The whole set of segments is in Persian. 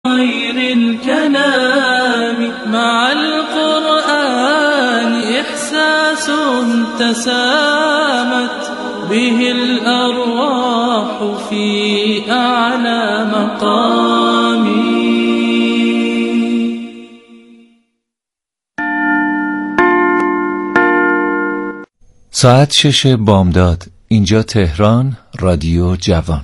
خير الكلام مع القرآن إحساس تسامت به الأرواح في أعلى مقام. ساعت 6 بامداد. اینجا تهران، رادیو جوان.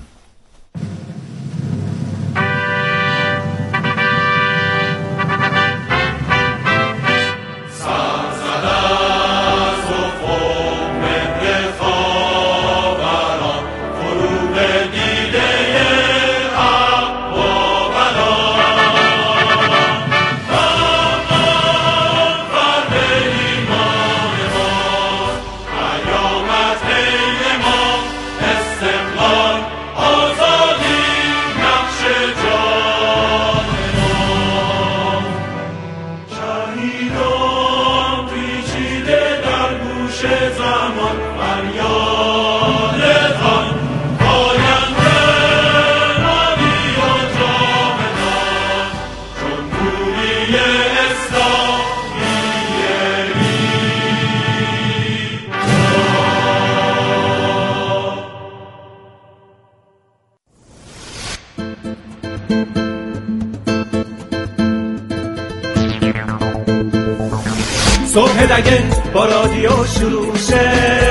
صبح دگه با رادیو شروع شه،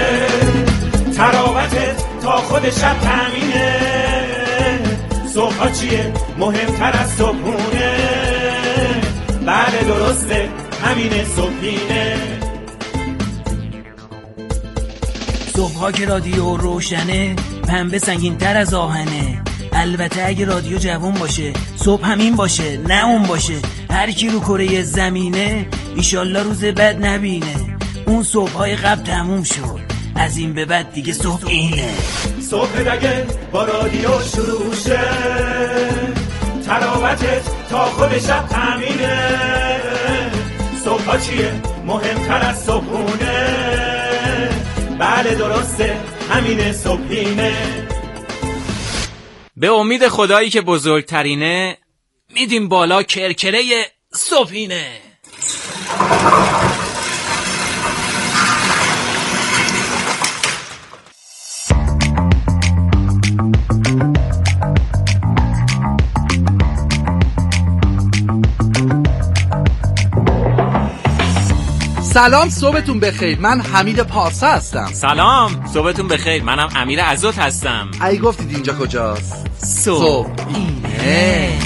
تراوتت تا خود شب تامینه. صبح چیه مهمتر از صبحونه؟ بله درسته، همینه صبحینه. صبحا که رادیو روشنه، پنبه سنگین تر از آهنه. البته اگه رادیو جوان باشه، صبح همین باشه نه اون باشه. هر کی رو کره زمینه ایشالله روز بد نبینه. اون صبحای قبل تموم شد، از این به بعد دیگه صبح اینه. صبح دگه با رادیو شروع شه، تراوتت تا خود شب تامینه. صبح چیه مهمتر از صبحونه؟ بله درسته، همینه صبحینه. به امید خدایی که بزرگترینه، میدیم بالا کرکره صبحینه. سلام، صبحتون بخیر. من حمید پارسا هستم. سلام، صبحتون بخیر. منم امیر عزت هستم. ای گفتید اینجا کجاست؟ صبحینه.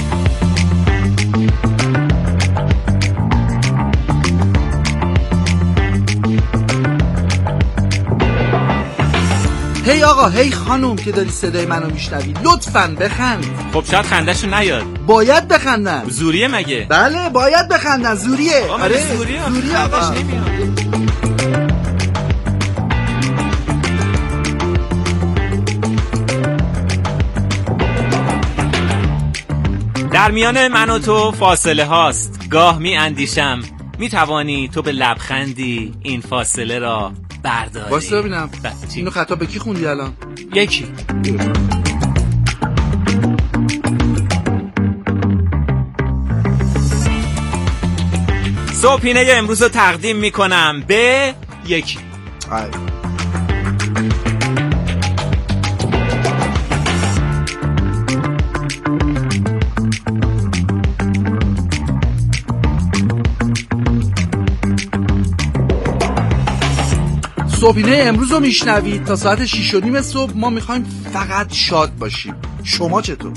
هی آقا، هی خانوم که داری صدای منو میشنوی، لطفاً بخند. خب شاید خندشو نیاد. باید بخندن. زوریه مگه؟ بله باید بخندن، زوریه. آره زوریه آقا. در میان من و تو فاصله هاست، گاه می اندیشم می توانی تو به لبخندی این فاصله را برداری. واسه ببینم اینو خطا به کی خوندی الان؟ یکی صبحینه امروز رو تقدیم می کنم به یکی. صبحینه امروز رو میشنوید تا ساعت 6:30 صبح. ما میخوایم فقط شاد باشیم. شما چطور؟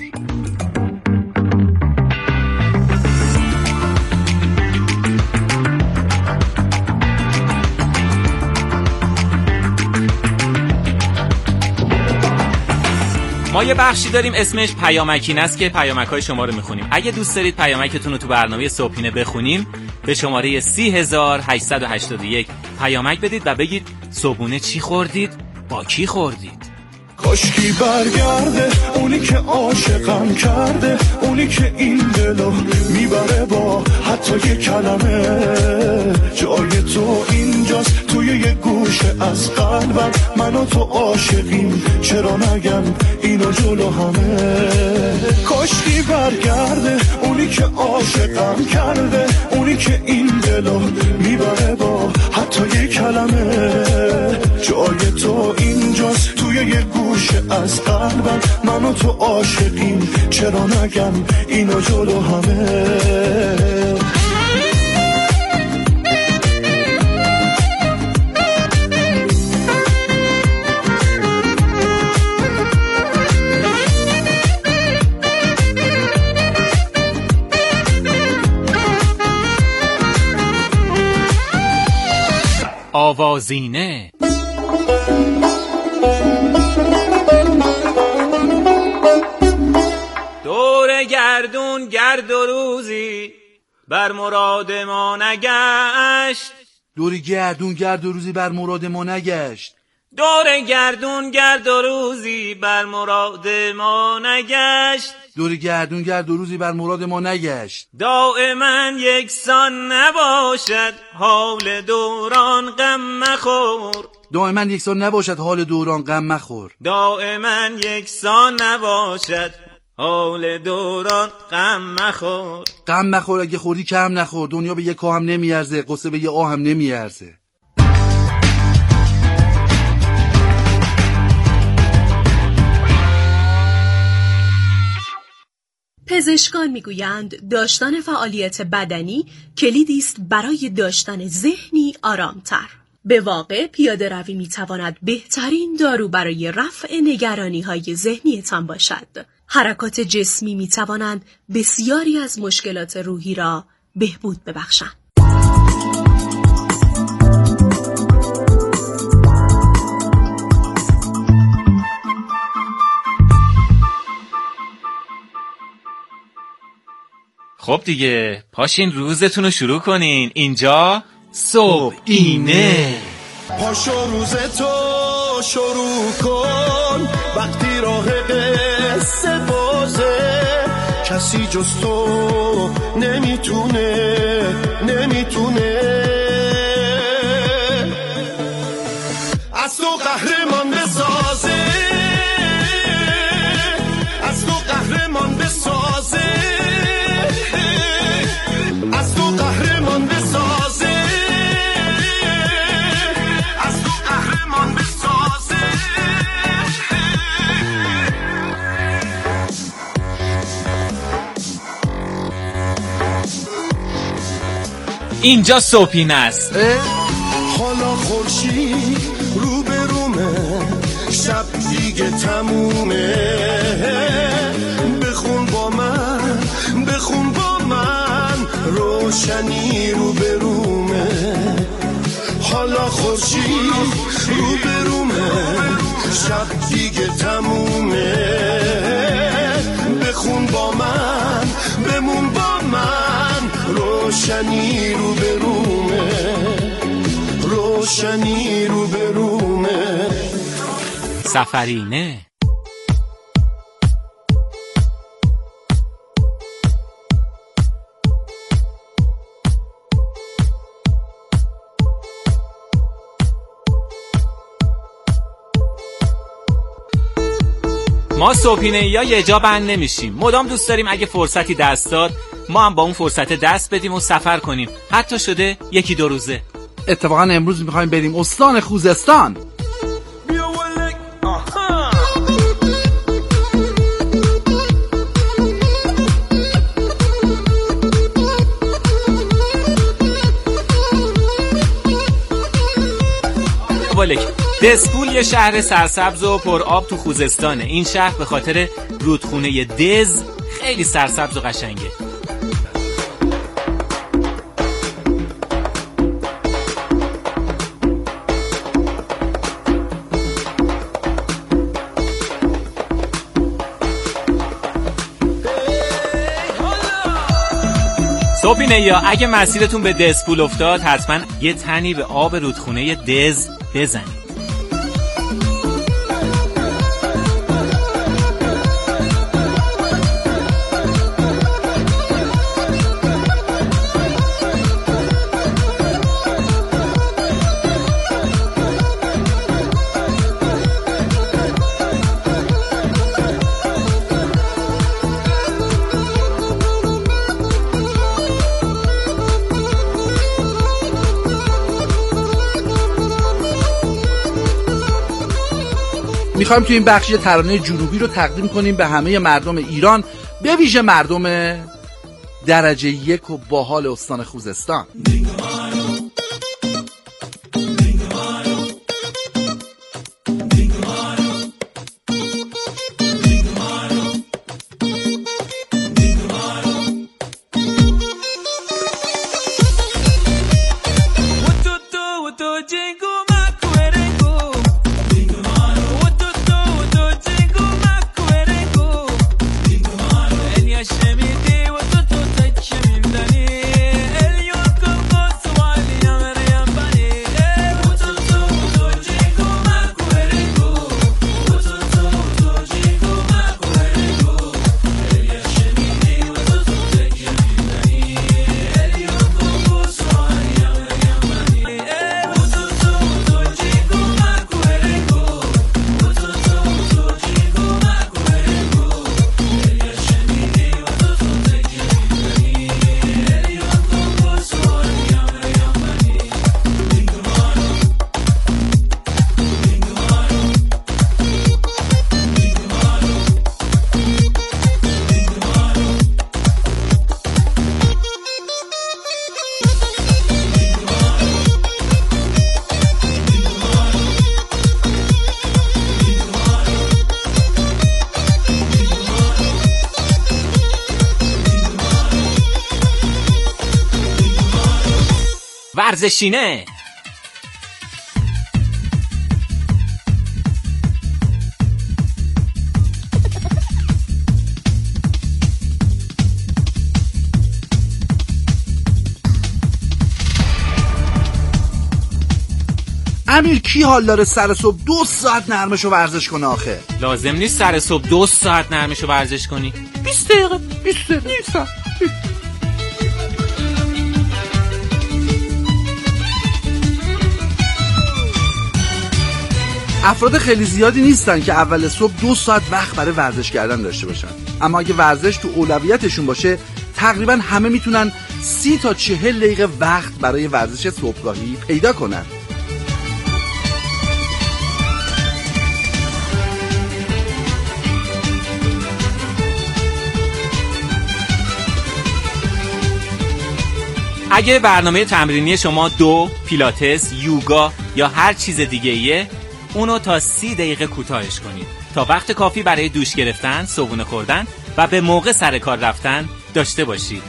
ما یه بخشی داریم اسمش پیامکین است که پیامک‌های شما رو میخونیم. اگه دوست دارید پیامکتون رو تو برنامه صبحینه بخونیم، به شماره 30881 پیامک بدید و بگید صبحونه چی خوردید، با کی خوردید. کاشکی برگرده اونی که عاشقم کرده، اونی که این دلو میبره با حتی یه کلمه. جای تو اینجاست توی یه گوشه از قلبم، من و تو عاشقیم چرا نگم اینو جلو همه. کاشکی برگرده اونی که عاشقم کرده، اونی که این دلو میبره با حتی یه کلمه. جای تو اینجاست توی یه گوشه از قلبم، من و تو عاشقیم چرا نگم اینو جلو همه. آوازینه. دور گردون گرد و روزی بر مراد ما نگشت. دوری گردون گرد و روزی بر مراد ما نگشت. دور گردون گرد و روزی بر مراد ما نگشت. دوری گردون گرد و روزی بر مراد ما نگشت. دائما یکسان نباشد حال دوران غم مخور. دائما یکسان نباشد حال دوران غم مخور. دائما یکسان نباشد حال دوران غم مخور. غم مخور، اگه خوردی کم نخور. دنیا به یه کا هم نمیارزه، قصه به یه آه هم نمیارزه. پزشکان میگویند داشتن فعالیت بدنی کلیدی است برای داشتن ذهنی آرامتر. به واقع پیاده روی میتواند بهترین دارو برای رفع نگرانی‌های ذهنیتان باشد. حرکات جسمی میتوانند بسیاری از مشکلات روحی را بهبود ببخشند. خب دیگه پاشین روزتون رو شروع کنین. اینجا صبح اینه. پاشو روزتو شروع کن وقتی راه قصه بازه. کسی جز تو نمیتونه از تو قهرمان بسازه، از تو قهرمان بسازه، از تو قهرمان بسازه، از تو قهرمان بسازه. اینجا صبحینه است. حالا خورشید رو به رومه، شب دیگه تمومه. بخون با من، بخون با من، روشنی رو به رومه. حالا خورشید رو به رومه، شب دیگه تمومه. بخون با من، بمون با من، روشنی رو به رومه، روشنی رو به رومه. سفرینه. ما صبحینه یا یه جا بند نمیشیم. مدام دوست داریم اگه فرصتی دست داد ما هم با اون فرصت دست بدیم و سفر کنیم، حتی شده 1-2 روزه. اتفاقا امروز میخوایم بریم استان خوزستان. دزپول یه شهر سرسبز و پر آب تو خوزستانه. این شهر به خاطر رودخونه دز خیلی سرسبز و قشنگه. صبحینه یا اگه مسیرتون به دزپول افتاد حتما یه تنی به آب رودخونه دز بزنید. میخوایم تو این بخش یه ترانه جنوبی رو تقدیم کنیم به همه مردم ایران، به ویژه مردم درجه 1 و باحال استان خوزستان. ورزشینه. امیر کی حال داره سر صبح 2 ساعت نرمشو ورزش کنه آخه؟ لازم نیست سر صبح 2 ساعت نرمشو ورزش کنی. 20 دقیقه 20 دقیقه. افراد خیلی زیادی نیستن که اول صبح 2 ساعت وقت برای ورزش کردن داشته باشن، اما اگه ورزش تو اولویتشون باشه تقریبا همه میتونن 30 تا 40 دقیقه وقت برای ورزش صبحگاهی پیدا کنن. اگه برنامه تمرینی شما 2 پیلاتس، یوگا یا هر چیز دیگه ایه، اونو تا 30 دقیقه کوتاهش کنید تا وقت کافی برای دوش گرفتن، صبحونه خوردن و به موقع سر کار رفتن داشته باشید.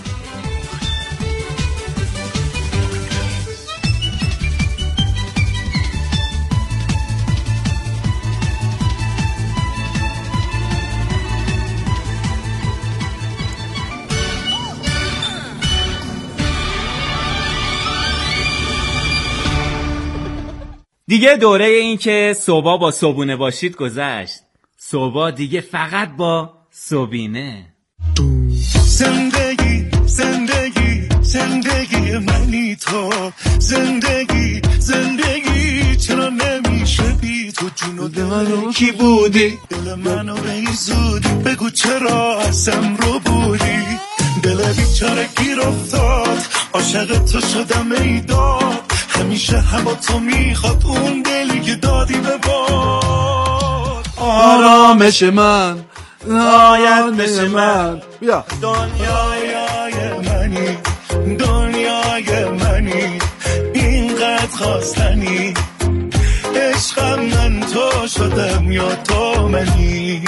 دیگه دوره این که صبح با صبحونه باشید گذشت. صبح دیگه فقط با صبحینه. زندگی زندگی زندگی منی تو، زندگی زندگی چرا نمیشه بی تو، جون دل منو کی بودی، دل منو به زودی بگو چرا ازم رو بودی، دل بیچاره گیر افتاد عاشق تو شدم ای داد، همیشه هوا تو میخواد اون دلی که دادی به باد، آرامش من ناید بشه من. بیا دنیای منی، دنیای منی، اینقدر خواستنی، عشقم من تو شدم یا تو منی.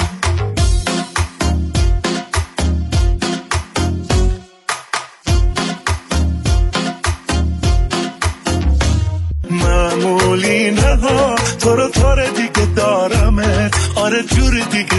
معمولی نه ها، تو رو دیگه دارمت، آره جور دیگه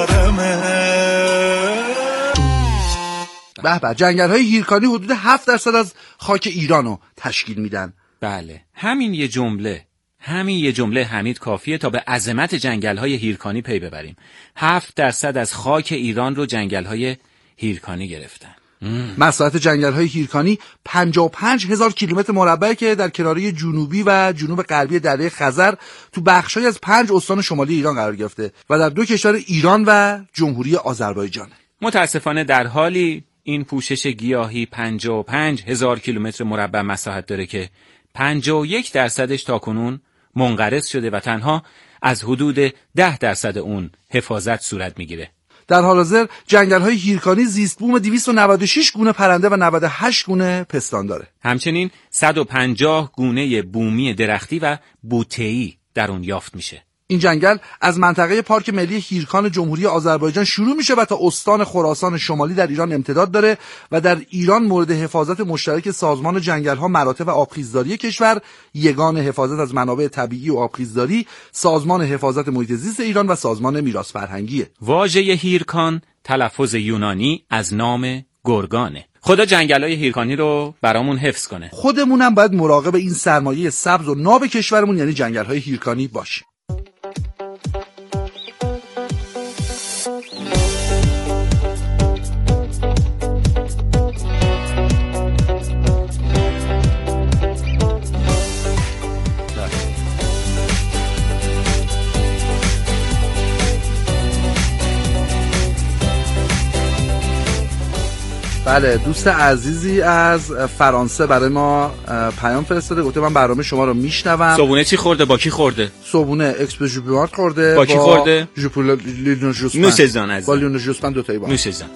دارمت. به به، جنگل‌های هیرکانی حدود 7% از خاک ایرانو تشکیل میدن. بله، همین یه جمله حمید کافیه تا به عظمت جنگل‌های هیرکانی پی ببریم. 7% از خاک ایران رو جنگل‌های هیرکانی گرفتن. مساحت جنگل‌های هیرکانی 55,000 کیلومتر مربع که در کناره جنوبی و جنوب غربی دره خزر تو بخشای از 5 استان شمالی ایران قرار گرفته و در 2 کشور ایران و جمهوری آذربایجان. متاسفانه در حالی این پوشش گیاهی 55,000 کیلومتر مربع مساحت داره که 51% تاکنون منقرض شده و تنها از حدود 10% اون حفاظت صورت میگیره. در حال حاضر جنگل‌های هیرکانی زیست بوم 296 گونه پرنده و 98 گونه پستان داره. همچنین 150 گونه بومی درختی و بوته‌ای در اون یافت میشه. این جنگل از منطقه پارک ملی هیرکان جمهوری آذربایجان شروع میشه و تا استان خراسان شمالی در ایران امتداد داره و در ایران مورد حفاظت مشترک سازمان جنگل‌ها، مراتع و آبخیزداری کشور، یگان حفاظت از منابع طبیعی و آبخیزداری، سازمان حفاظت محیط زیست ایران و سازمان میراث فرهنگیه. واژه هیرکان تلفظ یونانی از نام گرگانه. خدا جنگل‌های هیرکانی رو برامون حفظ کنه. خودمونم باید مراقب این سرمایه سبز و ناب کشورمون یعنی جنگل‌های هیرکانی باشیم. بله، دوست عزیزی از فرانسه برای ما پیام فرستاده، گفته من برنامه شما رو میشنوم. صبونه چی خورده؟ با کی خورده؟ صبونه اکسپرس ژوپیمارت خورده. با کی خورده؟ لیون جوسپن. نوش جان عزیز. با لیون جوسپن دو تایی با. نوش جان.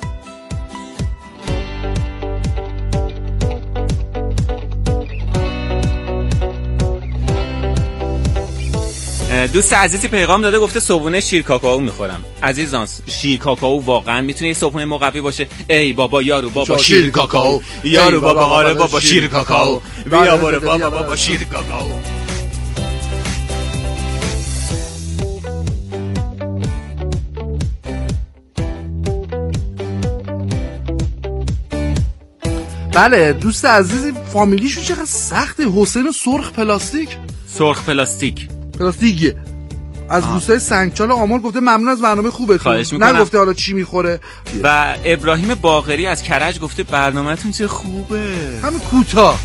دوست عزیزی پیغام داده، گفته صبحونه شیر کاکائو میخورم. عزیزان شیر کاکائو واقعا میتونه یه صبحونه مقوی باشه؟ ای بابا یارو بابا شیر کاکائو، یارو بابا آره بابا شیر کاکائو، بیا برو بابا بابا شیر کاکائو. بله دوست عزیزی فامیلیشون چقدر سخته. حسین سرخ پلاستیک. سرخ پلاستیک از روستای سنگچال آمل گفته ممنون از برنامه خوبتون. نگفته حالا چی میخوره. و ابراهیم باقری از کرج گفته برنامه‌تون چه خوبه. همه کوتاه.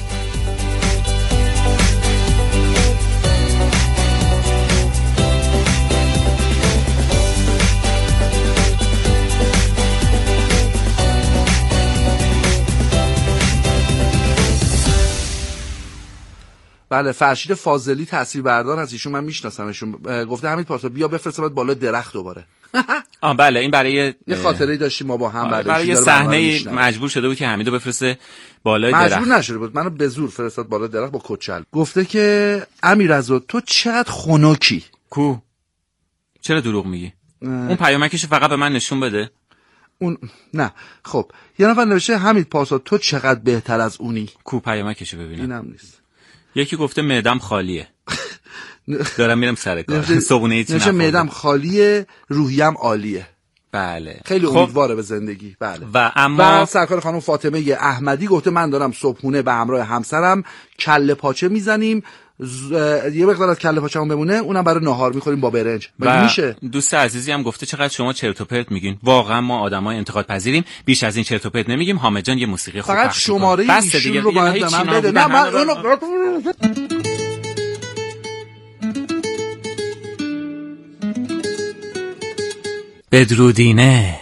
بله فرشید فاضلی تاثیربردار هست، ایشون من میشناسمشون. گفته حمید پارسا بیا بفرستمت بالا درخت دوباره. بله این برای یه خاطره‌ای داشتیم ما با هم. برای یه صحنه مجبور شده بود که حمیدو بفرسته بالای درخت. مجبور نشده بود، منو به زور فرستاد بالا درخت با کچل. گفته که امیررضا تو چقدر خنکی. کو چرا دروغ میگی؟ اون پیامکشو فقط به من نشون بده. اون نه خب یه نفر نوشته حمید پارسا تو چقدر بهتر از اونی. کو پیامکشو ببینم. اینم نیست. یکی گفته معدم خالیه. دارم میرم سر کار. صبحونه هیچ نخوردم. معدم خالیه، روحیم عالیه. بله. خیلی امیدواره به زندگی. بله. و سرکار خانم فاطمه احمدی گفته من دارم صبحونه به همراه همسرم کله پاچه میزنیم. یه مقدار از کله پاچه‌مون بمونه اونم برای ناهار میخوریم با برنج. میشه. دوست عزیزی هم گفته چقدر شما چرت و پرت میگین. واقعا ما آدمای انتقاد پذیریم، بیش از این چرت و پرت نمیگیم. حامد جان یه موسیقی خوب فقط شماره ایشون رو باید من بده. نه من بدرودینه.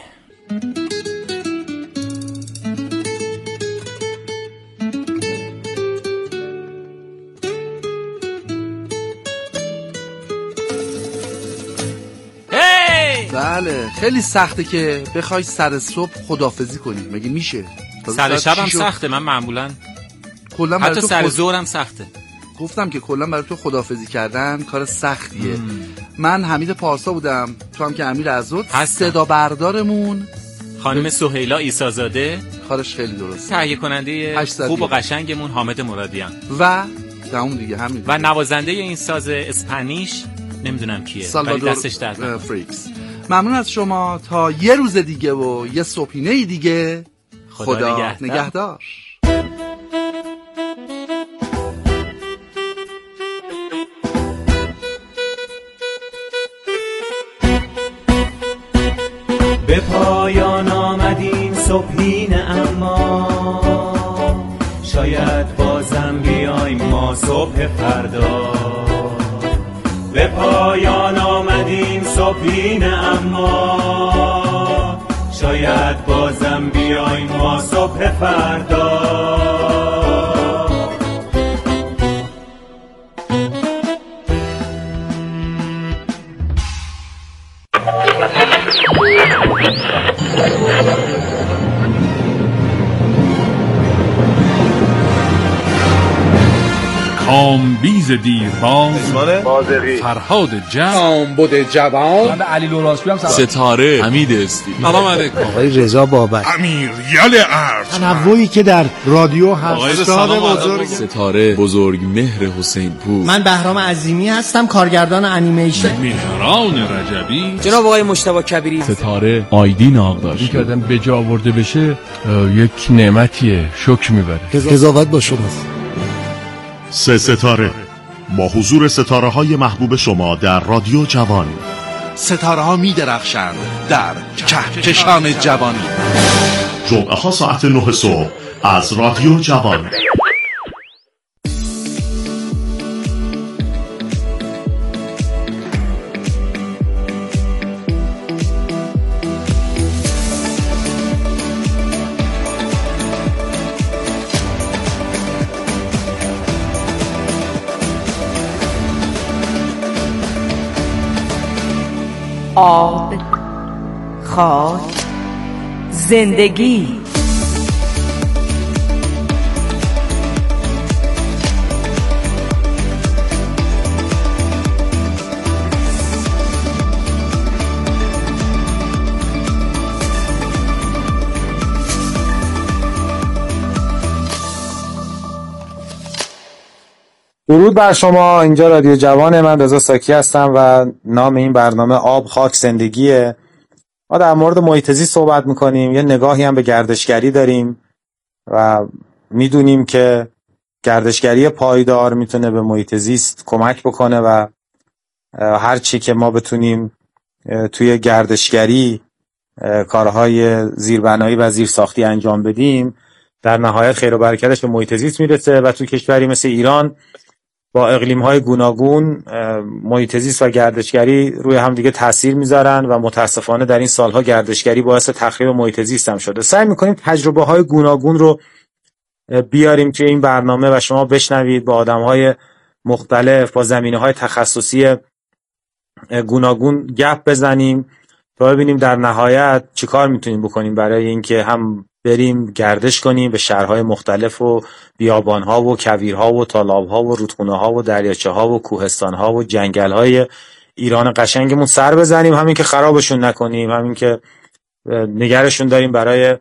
بله خیلی سخته که بخوای سر صبح خداحافظی کنی. مگه میشه؟ سر شب هم سخته. من معمولا حتی سر ظهرم سخته. گفتم که کلا برای تو خداحافظی کردن کار سختیه. من حمید پارسا بودم، تو هم که امیر عزت. صدا بردارمون خانم سهیلا عیسی‌زاده، کارش خیلی درست. تهیه کننده خوب و قشنگمون حامد مرادیان و تمام دیگه همین. و نوازنده این ساز اسپانیش نمیدونم کیه ولی دستش درد فریکس. ممنون از شما. تا یه روز دیگه و یه صبحینه دیگه. خدا نگهدار. به پایان آمد این صبحینه، اما شاید بازم بیایم ما صبح فردا. به پایان آمد این صبحینه، اما شاید بازم بیایم ما صبح فردا. آمبیز دیرباز، فرهاد جمع، آمبود جوان، من علی لوراسبی هم ستاره، حمید استی، سلام علیکم، آقای رضا بابک، امیر یل ارج، تنوعی که در رادیو هست، استاد بزرگ، ستاره بزرگ مهر حسین پور، من بهرام عظیمی هستم، کارگردان انیمیشن، مهران رجبی، جناب آقای مجتبی کبیری، ستاره آیدین آقداشت. که آدم به جا آورده بشه یک نعمتیه، شکر میبره. قضاوت با شماست. سه ستاره با حضور ستاره های محبوب شما در رادیو جوان. ستاره ها می درخشند در کهکشان جوانی. جمعه ها ساعت 9 صبح از رادیو جوان. آب، خاک، زندگی. درود بر شما. اینجا رادیو جوانه. من رضا ساکی هستم و نام این برنامه آب خاک زندگیه. ما در مورد محیط زیست صحبت میکنیم، یه نگاهی هم به گردشگری داریم و میدونیم که گردشگری پایدار میتونه به محیط زیست کمک بکنه و هر چی که ما بتونیم توی گردشگری کارهای زیربنایی و زیرساختی انجام بدیم در نهایت خیر و برکتش به محیط زیست میرسه و توی کشوری مثل ایران با اقلیم‌های گوناگون محیط زیست و گردشگری روی هم دیگه تاثیر میذارن و متاسفانه در این سالها گردشگری باعث تخریب محیط زیست هم شده. سعی میکنیم تجربه‌های گوناگون رو بیاریم توی این برنامه و شما بشنوید، با آدم‌های مختلف با زمینه‌های تخصصی گوناگون گپ بزنیم تا ببینیم در نهایت چیکار میتونیم بکنیم برای اینکه هم بریم گردش کنیم به شهرهای مختلف و بیابانها و کویرها و تالابها و رودخونه‌ها و دریاچه‌ها و کوهستان‌ها و جنگل‌های ایران قشنگمون سر بزنیم، همین که خرابشون نکنیم، همین که نگرشون داریم برای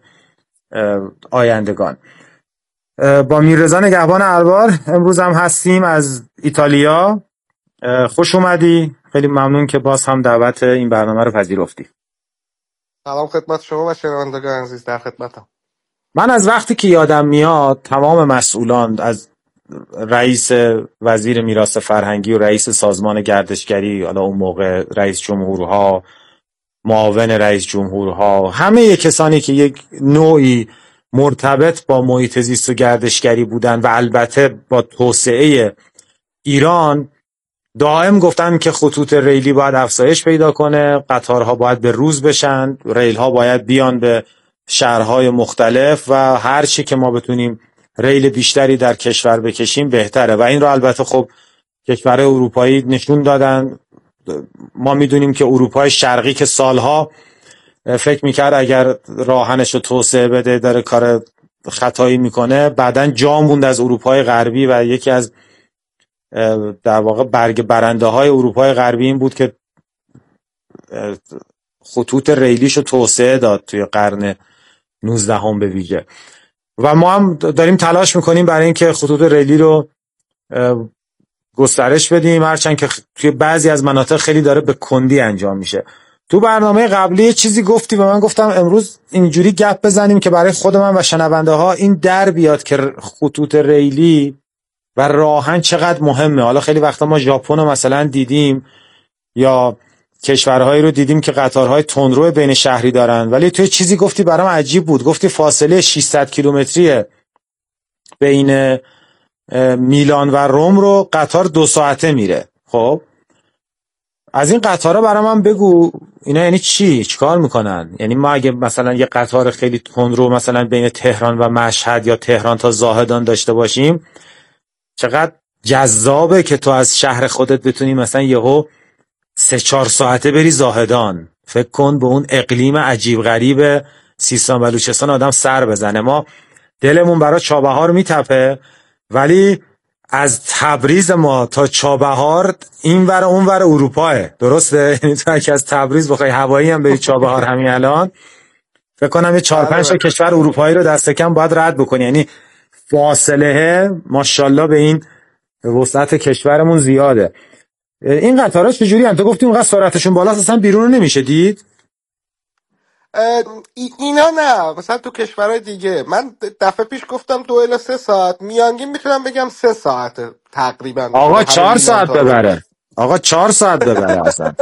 آیندگان. با میررضا نگهبان الوار امروز هم هستیم از ایتالیا. خوش اومدی. خیلی ممنون که باز هم دعوت این برنامه رو پذیرفتی. سلام خدمت شما و شنوندگان عزیز، در خدمتم. من از وقتی که یادم میاد تمام مسئولان، از رئیس وزیر میراث فرهنگی و رئیس سازمان گردشگری، حالا اون موقع رئیس جمهورها، معاون رئیس جمهورها، همه کسانی که یک نوعی مرتبط با محیط زیست و گردشگری بودن و البته با توسعه ایران، دائم گفتن که خطوط ریلی باید افزایش پیدا کنه، قطارها باید به روز بشن، ریل‌ها باید بیان به شهرهای مختلف و هر چی که ما بتونیم ریل بیشتری در کشور بکشیم بهتره و این رو البته خب کشورهای اروپایی نشون دادن. ما میدونیم که اروپای شرقی که سالها فکر میکرد اگر راهنش رو توسعه بده داره کار خطایی میکنه، بعدن جا موند از اروپای غربی و یکی از در واقع برگ برنده های اروپای غربی این بود که خطوط ریلیشو توسعه داد توی قرن 19 هم به ویژه و ما هم داریم تلاش میکنیم برای اینکه خطوط ریلی رو گسترش بدیم، هرچند که توی بعضی از مناطق خیلی داره به کندی انجام میشه. تو برنامه قبلی چیزی گفتی و من گفتم امروز اینجوری گپ بزنیم که برای خود من و شنونده ها این در بیاد که خطوط ریلی و راهن چقدر مهمه. حالا خیلی وقتا ما ژاپن رو مثلا دیدیم یا کشورهایی رو دیدیم که قطارهای تندرو بین شهری دارن، ولی توی چیزی گفتی برام عجیب بود. گفتی فاصله 600 کیلومتری بین میلان و روم رو قطار 2 ساعته میره. خب از این قطارها برام هم بگو اینا یعنی چی؟ چیکار میکنن؟ یعنی ما اگه مثلا یه قطار خیلی تندرو مثلا بین تهران و مشهد یا تهران تا زاهدان داشته باشیم، چقدر جذابه که تو از شهر خودت بتونی مثلا یهو 3-4 ساعته بری زاهدان. فکر کن به اون اقلیم عجیب غریب سیستان بلوچستان آدم سر بزنه. ما دلمون برای چابهار میتپه، ولی از تبریز ما تا چابهار این ور اون ور اروپاه، درسته؟ یعنی تو اگه از تبریز بخوای هوایی هم بری چابهار همین الان فکر کنم یه 4-5 تا کشور اروپایی رو دست کم باید رد بکنی. یعنی فاصله ماشاءالله به این وسعت کشورمون زیاده. این قطارها چجوری ان؟ تو گفتی اونقدر سرعتشون بالاست اصلا بیرون رو نمیشه دید؟ اینا نه، مثلا تو کشورهای دیگه من دفعه پیش گفتم 2 الی 3 ساعت، میانگین میتونم بگم 3 ساعت تقریبا. آقا 4 ساعت ببره. آقا 4 ساعت ببره اصلا.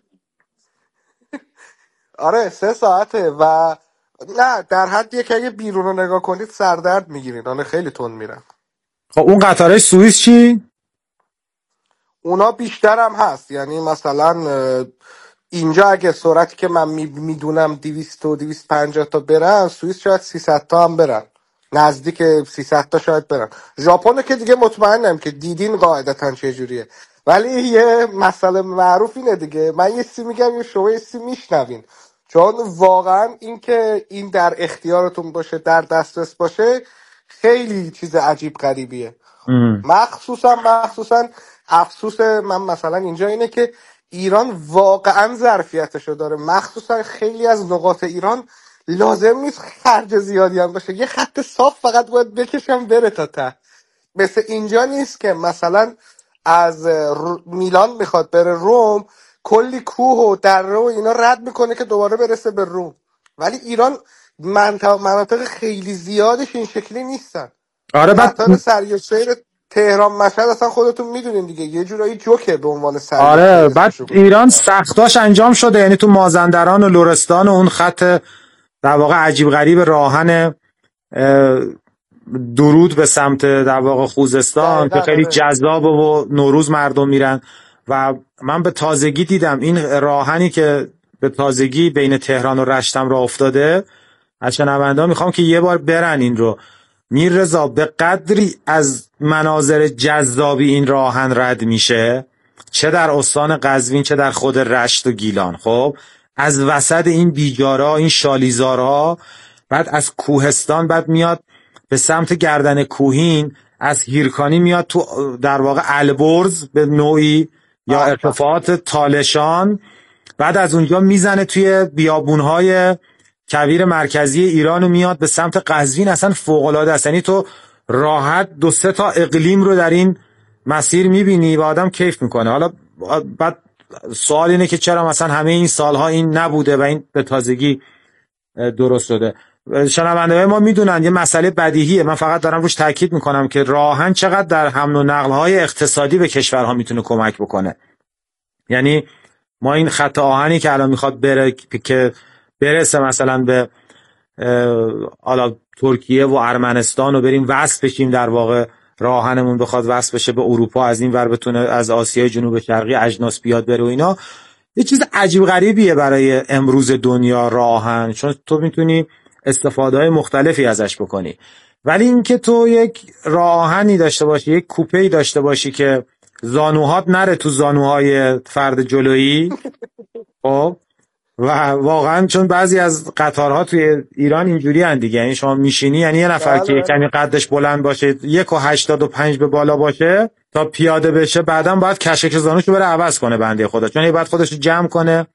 آره 3 ساعته و نه در حدیه که اگه بیرون رو نگاه کنید سردرد میگیرید. آره خیلی تند میرن. خب اون قطارهای سوئیس چی؟ اونا بیشتر هم هست. یعنی مثلا اینجا اگه سرعتی که من میدونم 200 و 250 تا برن، سوئیس شاید 300 تا هم برن، نزدیک 300 تا شاید برن. ژاپن که دیگه مطمئنم که دیدین قاعدتا چجوریه. ولی یه مسئله معروف اینه دیگه، من یه سی میگم یه شما یه سی میشنوین، چون واقعا این که این در اختیارتون باشه، در دسترس باشه، خیلی چیز عجیب غریبیه. مخصوصا افسوس من مثلا اینجا اینه که ایران واقعا ظرفیتشو داره. مخصوصا خیلی از نقاط ایران لازم نیست خرج زیادی هم باشه، یه خط صاف فقط باید بکشم بره تا ته. مثل اینجا نیست که مثلا از میلان میخواد بره روم، کلی کوه و دره و اینا رد میکنه که دوباره برسه به روم. ولی ایران مناطق خیلی زیادش این شکلی نیستن. آره قطار سریع سیر تهران مشهد اصلا خودتون میدونین دیگه، یه جورایی جوکه به عنوان سریع. آره بعد ایران سختاش انجام شده، یعنی تو مازندران و لرستان و اون خط در واقع عجیب غریب راهن درود به سمت در واقع خوزستان که خیلی جذابه و نوروز مردم میرن. و من به تازگی دیدم این راهنی که به تازگی بین تهران و رشتم راه افتاده، از شنونده‌ها میخوام که یه بار برن این رو. میررضا به قدری از مناظر جذابی این راهن رد میشه، چه در استان قزوین چه در خود رشت و گیلان. خب از وسط این بیجارا، این شالیزارها، بعد از کوهستان، بعد میاد به سمت گردن کوهین، از هیرکانی میاد تو در واقع البرز به نوعی یا ارتفاعات تالشان، بعد از اونجا میزنه توی بیابونهای کویر مرکزی ایران و میاد به سمت قزوین. اصلا فوق‌العاده است. یعنی تو راحت 2-3 تا اقلیم رو در این مسیر میبینی و آدم کیف میکنه. حالا بعد سوال اینه که چرا مثلا همه این سالها این نبوده و این به تازگی درست شده. شنونده ما میدونن یه مسئله بدیهیه، من فقط دارم روش تاکید میکنم که راهن چقدر در حمل و نقل‌های اقتصادی به کشورها میتونه کمک بکنه. یعنی ما این خط آهنی که الان میخواد بره که برسه مثلا به حالا ترکیه و ارمنستان و بریم وصل بشیم، در واقع راهنمون بخواد وصل بشه به اروپا، از این ور بتونه از آسیای جنوب شرقی اجناس بیاد بره و اینا، یه چیز عجیب غریبیه برای امروز دنیا راهن، چون تو میتونی استفاده‌های مختلفی ازش بکنی. ولی اینکه تو یک راهنی داشته باشی، یک کوپه‌ای داشته باشی که زانوهات نره تو زانوهای فرد جلویی، خب و واقعا چون بعضی از قطارها توی ایران اینجوری هن دیگه، یعنی شما میشینی، یعنی یه نفر که کمی قدش بلند باشه 1.85 به بالا باشه تا پیاده بشه، بعداً باید کشک زانوشو بره عوض کنه بنده خدا، چون باید خودشو جمع کنه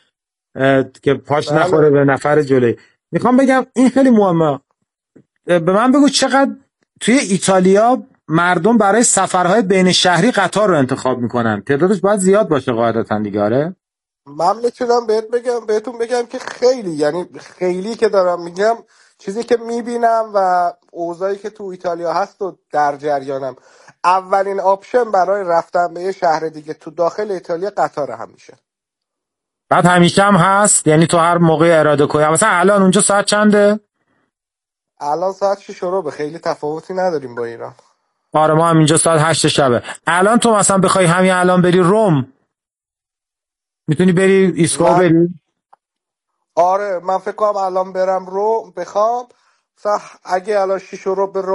که پاش نخوره به نفر جلویی. میخوام بگم این خیلی مهمه. به من بگو چقدر توی ایتالیا مردم برای سفرهای بین شهری قطار رو انتخاب میکنن؟ تعدادش باید زیاد باشه قاعدتاً دیگه. آره من میتونم بهتون بگم که خیلی، یعنی خیلی که دارم میگم چیزی که میبینم و اوضاعی که تو ایتالیا هست و در جریانم، اولین آپشن برای رفتن به یه شهر دیگه تو داخل ایتالیا قطار همیشه. بعد همیشه هم هست، یعنی تو هر موقع اراده کنی. مثلا الان اونجا ساعت چنده؟ الان ساعت 6 به خیلی تفاوتی نداریم با ایران. آره ما هم اینجا ساعت 8 شبه. الان تو مثلا بخوای همین الان بری روم، میتونی بری ایستگاه بری؟ آره من فکر کنم الان برم رو بخوام اگه الان 6 به